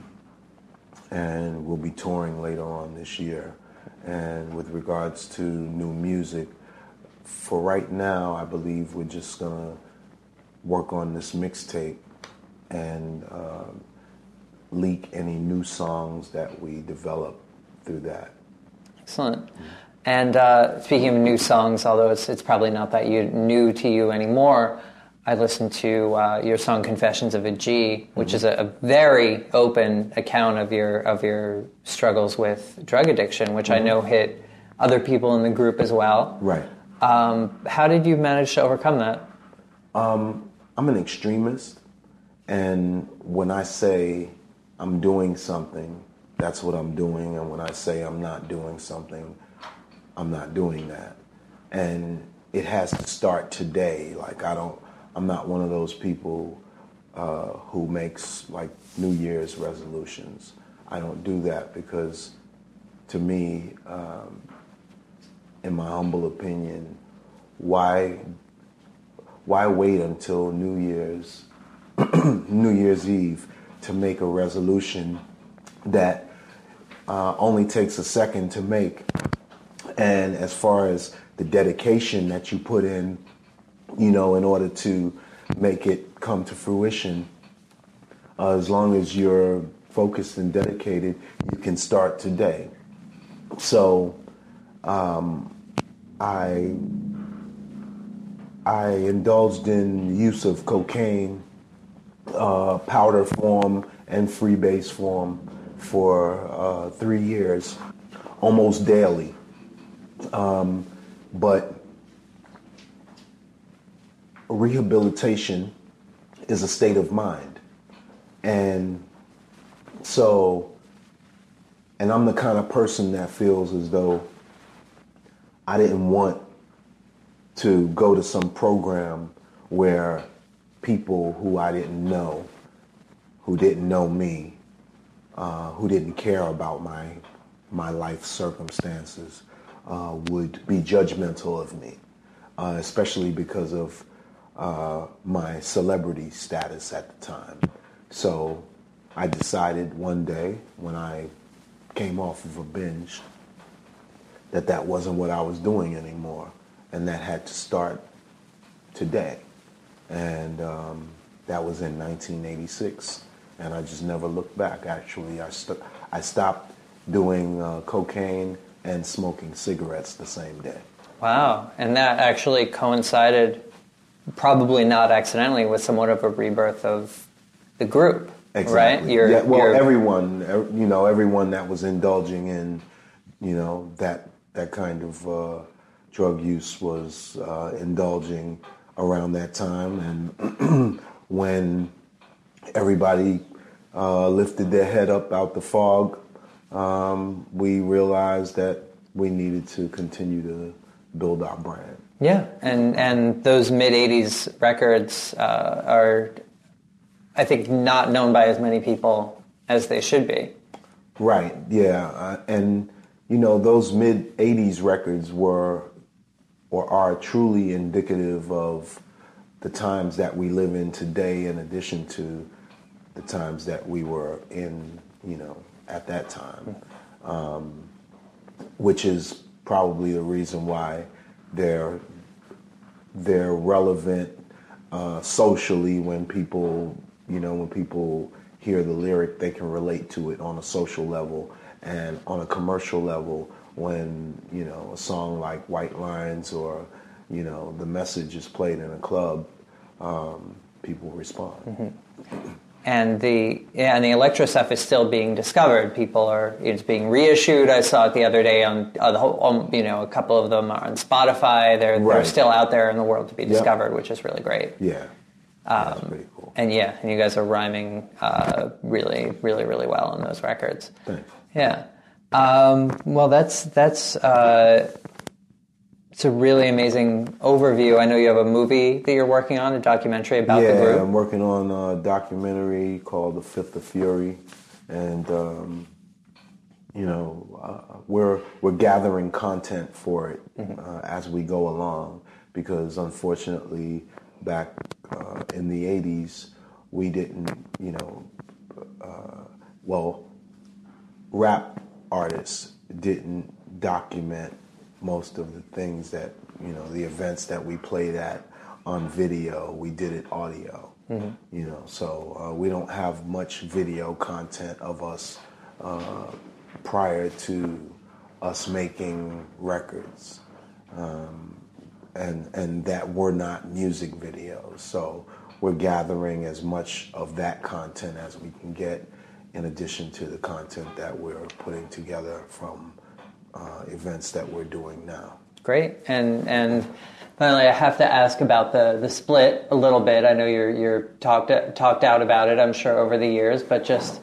and we'll be touring later on this year. And with regards to new music, for right now, I believe we're just gonna work on this mixtape and uh, leak any new songs that we develop through that. Excellent. And uh, speaking of new songs, although it's it's probably not that you, new to you anymore, I listened to uh, your song "Confessions of a G," which mm-hmm. is a, a very open account of your of your struggles with drug addiction, which mm-hmm. I know hit other people in the group as well. Right. Um, how did you manage to overcome that? Um, I'm an extremist, and when I say I'm doing something, that's what I'm doing, and when I say I'm not doing something, I'm not doing that. And it has to start today. Like, I don't, I'm not one of those people uh, who makes like New Year's resolutions. I don't do that because, to me, um, in my humble opinion, why why wait until New Year's New Year's Eve to make a resolution that uh, only takes a second to make? And as far as the dedication that you put in, you know, in order to make it come to fruition, uh, as long as you're focused and dedicated, you can start today. So um, I I indulged in the use of cocaine, uh, powder form and freebase form for uh, three years, almost daily. Um, but rehabilitation is a state of mind. And so, and I'm the kind of person that feels as though I didn't want to go to some program where people who I didn't know, who didn't know me, uh, who didn't care about my my life circumstances uh, would be judgmental of me, uh, especially because of uh, my celebrity status at the time. So I decided one day when I came off of a binge that that wasn't what I was doing anymore, and that had to start today. And um, that was in nineteen eighty-six, and I just never looked back. Actually, I, st- I stopped doing uh, cocaine and smoking cigarettes the same day. Wow, and that actually coincided, probably not accidentally, with somewhat of a rebirth of the group, exactly. right? You're, yeah, well, you're... everyone, you know, everyone that was indulging in, you know, that that kind of uh, drug use was uh, indulging around that time, and when everybody uh, lifted their head up out the fog, um, we realized that we needed to continue to build our brand. Yeah, and and those mid-eighties records uh, are, I think, not known by as many people as they should be. Right, yeah, uh, and you know, those mid-eighties records were or are truly indicative of the times that we live in today, in addition to the times that we were in, you know, at that time, um, which is probably the reason why they're they're relevant uh, socially. When people, you know, when people hear the lyric, they can relate to it on a social level, and on a commercial level, when, you know, a song like White Lines or, you know, the message is played in a club, um, people respond. Mm-hmm. And the yeah, and the electro stuff is still being discovered. People are it's being reissued. I saw it the other day on, uh, the whole, um, you know, a couple of them are on Spotify. They're right. they're still out there in the world to be discovered, yep. which is really great. Yeah, um, that's pretty cool. And yeah, and you guys are rhyming uh, really, really, really well on those records. Thanks. Yeah. Um, well, that's that's uh, it's a really amazing overview. I know you have a movie that you're working on, a documentary about yeah, the group. Yeah, I'm working on a documentary called The Fifth of Fury, and um, you know, uh, we're we're gathering content for it mm-hmm. uh, as we go along, because unfortunately, back uh, in the eighties, we didn't, you know, uh, well, rap artists didn't document most of the things that, you know, the events that we played at on video. We did it audio, mm-hmm. you know, so uh, we don't have much video content of us uh, prior to us making records, um, and and that were not music videos. So we're gathering as much of that content as we can get, in addition to the content that we're putting together from uh, events that we're doing now. Great. And and finally, I have to ask about the, the split a little bit. I know you're you're talked talked out about it, I'm sure, over the years, but just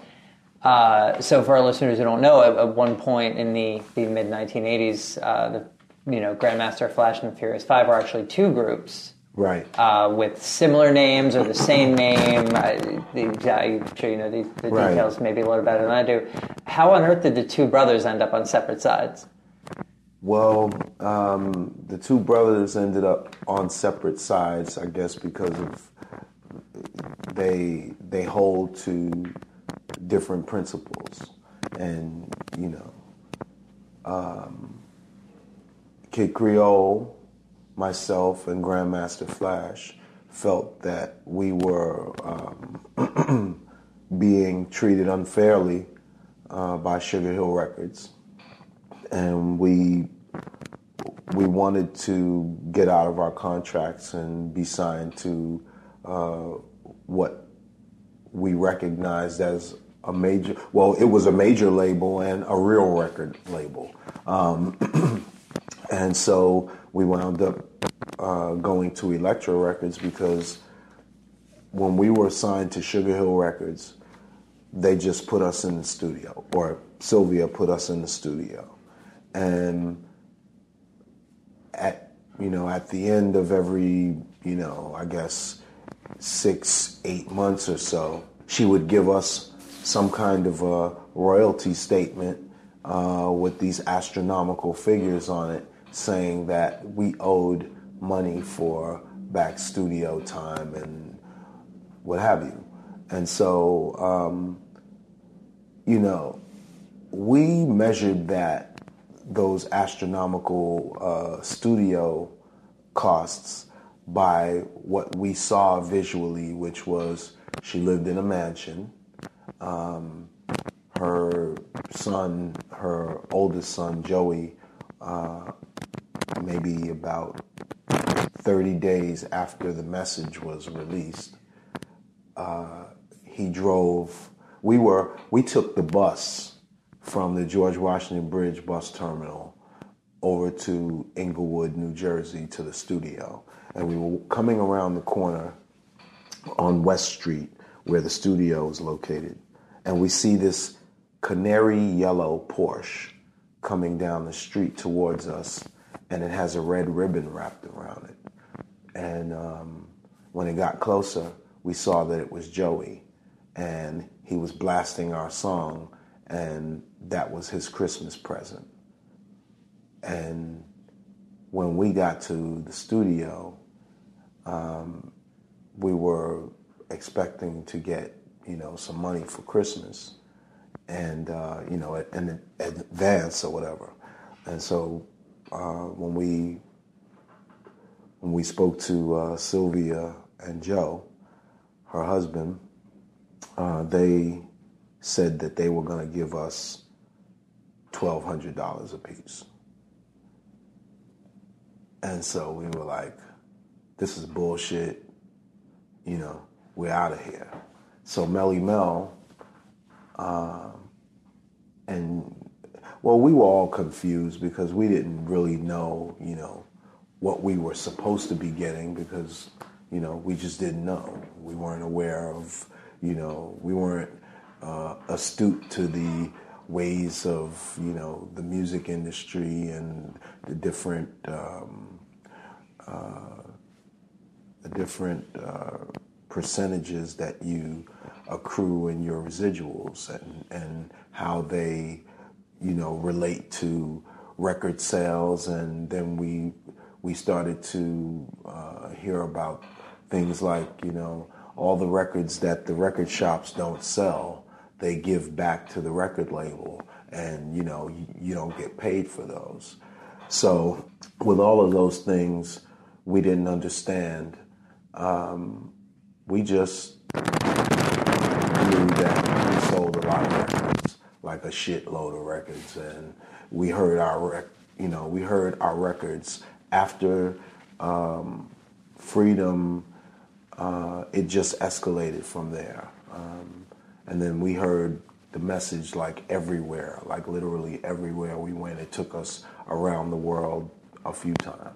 uh, so for our listeners who don't know, at, at one point in the, the mid nineteen eighties, uh, the you know Grandmaster Flash and the Furious Five were actually two groups. Right. Uh, with similar names or the same name. I, the, I'm sure you know the, the right. details maybe a little better than I do. How on earth did the two brothers end up on separate sides? Well, um, the two brothers ended up on separate sides, I guess, because of they they hold to different principles, and you know, um, Kid Creole, myself, and Grandmaster Flash felt that we were um, being treated unfairly uh, by Sugar Hill Records, and we we wanted to get out of our contracts and be signed to uh, what we recognized as a major, well, it was a major label and a real record label. Um, and so we wound up uh, going to Elektra Records, because when we were signed to Sugar Hill Records, they just put us in the studio, or Sylvia put us in the studio. And at, you know, at the end of every, you know, I guess six, eight months or so, she would give us some kind of a royalty statement uh, with these astronomical figures on it saying that we owed money for back studio time and what have you. And so, um, you know, we measured that, those astronomical uh, studio costs by what we saw visually, which was she lived in a mansion. Um, her son, her oldest son, Joey, uh, maybe about thirty days after the message was released, uh, he drove, we were, we took the bus from the George Washington Bridge bus terminal over to Englewood, New Jersey, to the studio. And we were coming around the corner on West Street where the studio is located. And we see this canary yellow Porsche coming down the street towards us, and it has a red ribbon wrapped around it. And um, when it got closer, we saw that it was Joey, and he was blasting our song, and that was his Christmas present. And when we got to the studio, um, we were expecting to get, you know, some money for Christmas, and uh, you know, in advance or whatever. And so uh, when we when we spoke to uh, Sylvia and Joe, her husband, uh, they said that they were going to give us twelve hundred dollars apiece. And so we were like, this is bullshit, you know, we're out of here. So Melly Mel, um, and, well, we were all confused because we didn't really know, you know, what we were supposed to be getting because, you know, we just didn't know. We weren't aware of, you know, we weren't uh, astute to the ways of, you know, the music industry and the different, um, uh, the different uh, percentages that you accrue in your residuals and, and how they, you know, relate to record sales. And then we we started to uh, hear about things like, you know, all the records that the record shops don't sell, they give back to the record label, and, you know, you, you don't get paid for those. So with all of those things we didn't understand, um, we just knew that we sold a lot of records, like a shitload of records, and we heard our, rec- you know, we heard our records after um, Freedom. Uh, it just escalated from there, um, and then we heard the message like everywhere, like literally everywhere we went. It took us around the world a few times,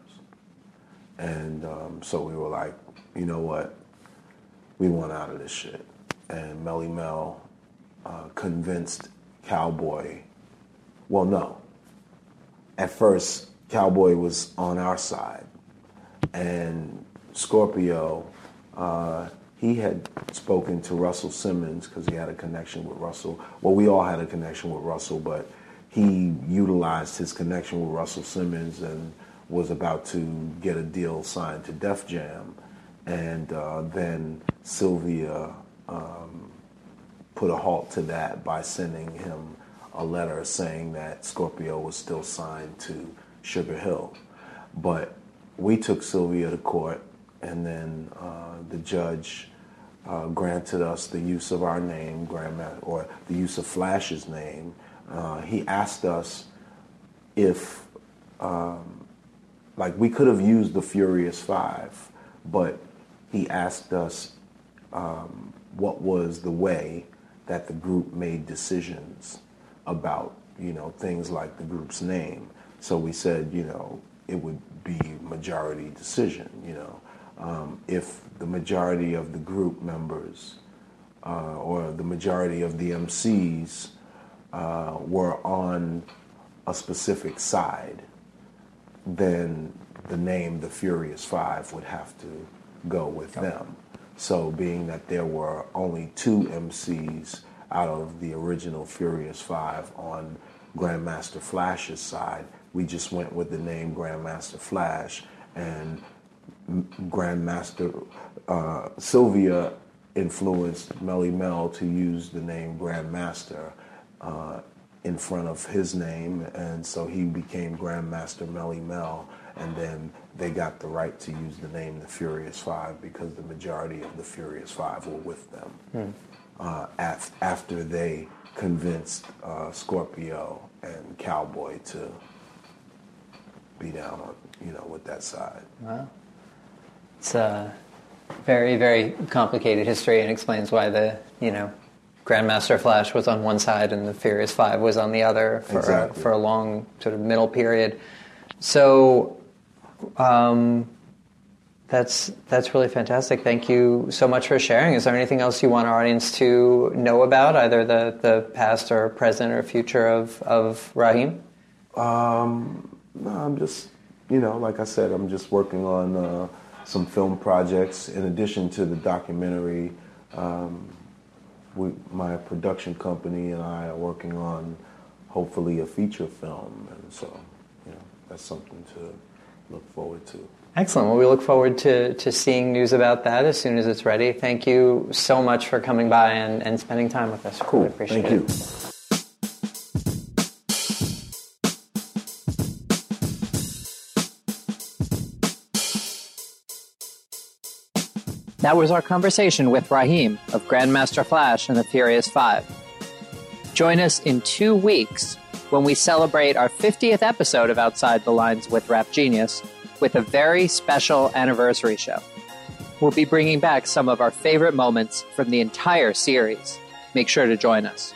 and um, so we were like, you know what? We want out of this shit. And Melly Mel uh, convinced Cowboy, well, no. At first, Cowboy was on our side. And Scorpio, uh, he had spoken to Russell Simmons because he had a connection with Russell. Well, we all had a connection with Russell, but he utilized his connection with Russell Simmons and was about to get a deal signed to Def Jam. And uh, then Sylvia um, put a halt to that by sending him a letter saying that Scorpio was still signed to Sugar Hill. But we took Sylvia to court, and then uh, the judge uh, granted us the use of our name, Grandma, or the use of Flash's name. Uh, he asked us if, um, like, we could have used the Furious Five, but he asked us um, what was the way that the group made decisions about, you know, things like the group's name. So we said, you know, it would be majority decision, you know. Um, if the majority of the group members uh, or the majority of the M Cs uh, were on a specific side, then the name The Furious Five would have to go with them. So being that there were only two M Cs out of the original Furious Five. On Grandmaster Flash's side, we just went with the name Grandmaster Flash, and Grandmaster uh, Sylvia influenced Melly Mel to use the name Grandmaster uh, in front of his name, and so he became Grandmaster Melly Mel, and then they got the right to use the name the Furious Five because the majority of the Furious Five were with them hmm. uh, af- after they convinced uh, Scorpio and Cowboy to be down on, you know, with that side. Wow. It's a very, very complicated history and explains why the, you know, Grandmaster Flash was on one side and the Furious Five was on the other for, exactly. a, for a long sort of middle period. So um, that's that's really fantastic. Thank you so much for sharing. Is there anything else you want our audience to know about, either the, the past or present or future of, of Raheem? Um, no, I'm just, you know, like I said, I'm just working on uh, some film projects in addition to the documentary. Um, We, my production company and I are working on, hopefully, a feature film, and so, you know, that's something to look forward to. Excellent. Well, we look forward to, to seeing news about that as soon as it's ready. Thank you so much for coming by and, and spending time with us. Cool. Really appreciate Thank it. you. That was our conversation with Raheem of Grandmaster Flash and the Furious Five. Join us in two weeks when we celebrate our fiftieth episode of Outside the Lines with Rap Genius with a very special anniversary show. We'll be bringing back some of our favorite moments from the entire series. Make sure to join us.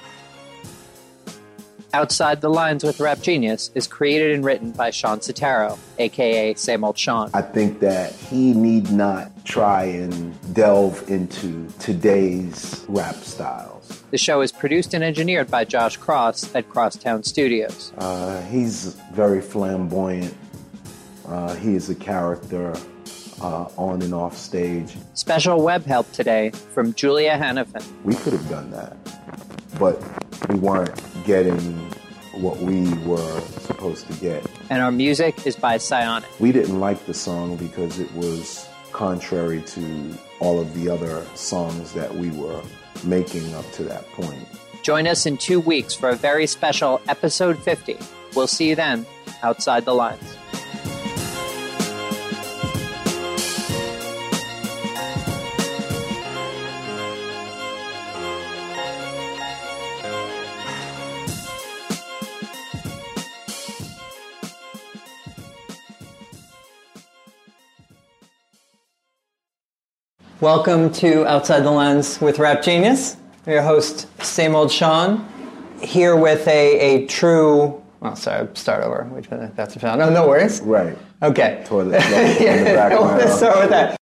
Outside the Lines with Rap Genius is created and written by Sean Sotero, a k a. Same Old Sean. I think that he need not try and delve into today's rap styles. The show is produced and engineered by Josh Cross at Crosstown Studios. Uh, he's very flamboyant. Uh, he is a character uh, on and off stage. Special web help today from Julia Hannafin. We could have done that, but we weren't getting what we were supposed to get. And our music is by Psionic. We didn't like the song because it was contrary to all of the other songs that we were making up to that point. Join us in two weeks for a very special episode fifty. We'll see you then, Outside the Lines. Welcome to Outside the Lines with Rap Genius. I'm your host, Same Old Sean, here with a, a true... Well, sorry, start over. Which one? That's a sound. No, no worries. Right. Okay. Toilet flush in the background. Let's start with that.